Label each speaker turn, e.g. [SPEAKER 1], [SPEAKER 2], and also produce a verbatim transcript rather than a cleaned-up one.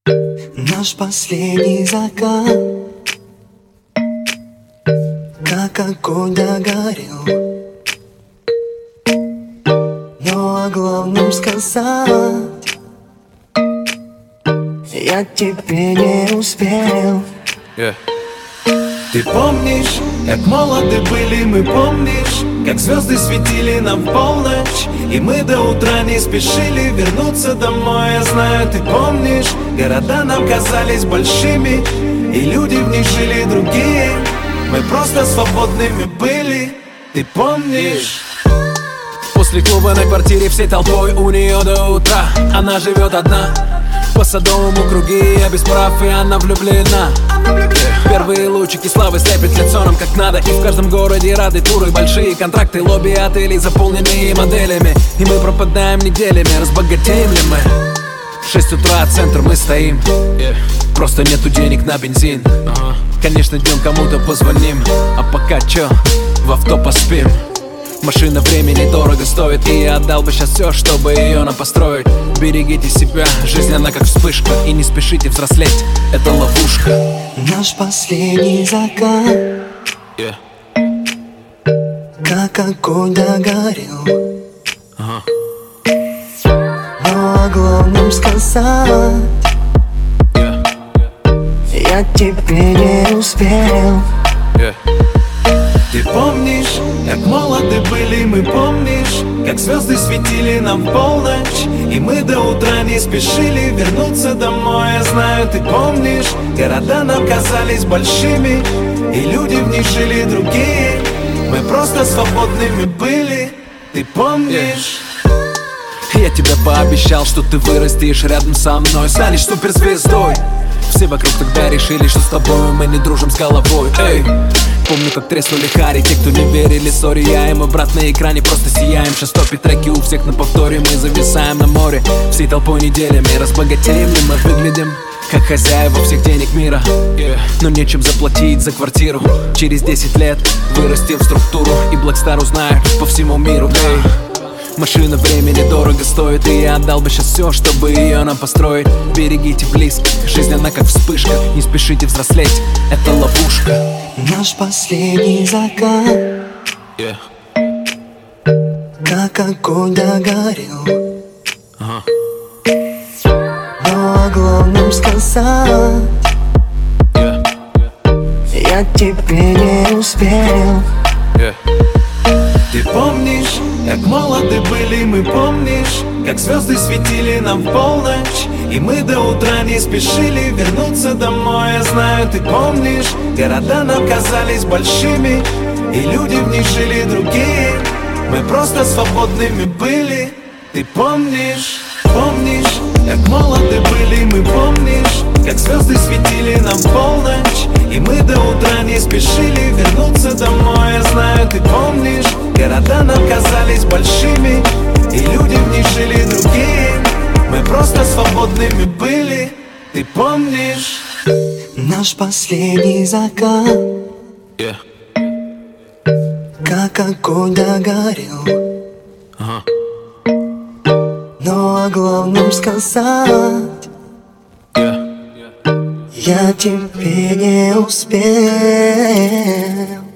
[SPEAKER 1] Наш последний закат, как огонь догорел. Но о главном сказать я тебе не успел.
[SPEAKER 2] Yeah. Ты помнишь, как молоды были мы, помнишь, как звезды светили нам в полночь, и мы до утра не спешили вернуться домой. Я знаю, ты помнишь, города нам казались большими, и люди в них жили другие. Мы просто свободными были, ты помнишь? После клуба на квартире всей толпой у нее до утра. Она живет одна, по Садовому круги, я без прав, и она влюблена. Первые лучики славы слепят лицо нам как надо. И в каждом городе рады туры, большие контракты, лобби отелей, заполненные моделями. И мы пропадаем неделями, разбогатеем ли мы? Шесть утра, центр, мы стоим, просто нету денег на бензин. Конечно, днем кому-то позвоним, а пока чё, в авто поспим. Машина времени дорого стоит, и я отдал бы сейчас все, чтобы ее нам построить. Берегите себя, жизнь она как вспышка, и не спешите взрослеть, это ловушка.
[SPEAKER 1] Наш последний закат,
[SPEAKER 2] yeah.
[SPEAKER 1] как огонь догорел.
[SPEAKER 2] uh-huh.
[SPEAKER 1] Но о главном сказать
[SPEAKER 2] yeah.
[SPEAKER 1] я тебе не успел.
[SPEAKER 2] yeah. Ты помнишь, как молоды были мы, помнишь, как звезды светили нам в полночь, и мы до утра не спешили вернуться домой. Я знаю, ты помнишь, города нам казались большими, и люди в них жили другие. Мы просто свободными были, ты помнишь? Я тебе пообещал, что ты вырастешь рядом со мной, станешь суперзвездой. Все вокруг тогда решили, что с тобой мы не дружим с головой. Эй, помню, как треснули хари, те, кто не верили, сори, я и мой брат на экране просто сияем. Сейчас топит треки у всех на повторе, мы зависаем на море всей толпой неделями. Разбогатеем ли мы, выглядим как хозяева всех денег мира, yeah. Но нечем заплатить за квартиру. Через десять лет вырастим в структуру, и Blackstar узнает по всему миру. Эй, машина времени дорого стоит, и я отдал бы сейчас все, чтобы ее нам построить. Берегите близких, жизнь она как вспышка, не спешите взрослеть, это ловушка.
[SPEAKER 1] Наш последний закат,
[SPEAKER 2] yeah.
[SPEAKER 1] как огонь догорел.
[SPEAKER 2] uh-huh.
[SPEAKER 1] Но о главном сказать
[SPEAKER 2] yeah.
[SPEAKER 1] я тебе не успел.
[SPEAKER 2] yeah. Ты помнишь, как молоды были мы, помнишь, как звезды светили нам в полночь, и мы до утра не спешили вернуться домой. Я знаю, ты помнишь, города нам казались большими, и люди в них жили другие. Мы просто свободными были, ты помнишь? Помнишь, как молоды были мы, помнишь, как звезды светили нам в полночь, и мы до утра не спешили вернуться домой. Я знаю, ты помнишь, города нам казались большими, и люди в них жили другие. Мы просто свободными были, ты помнишь?
[SPEAKER 1] Наш последний закат,
[SPEAKER 2] yeah.
[SPEAKER 1] как огонь догорел.
[SPEAKER 2] uh-huh.
[SPEAKER 1] Но о главном сказать
[SPEAKER 2] yeah.
[SPEAKER 1] я тебе не успел.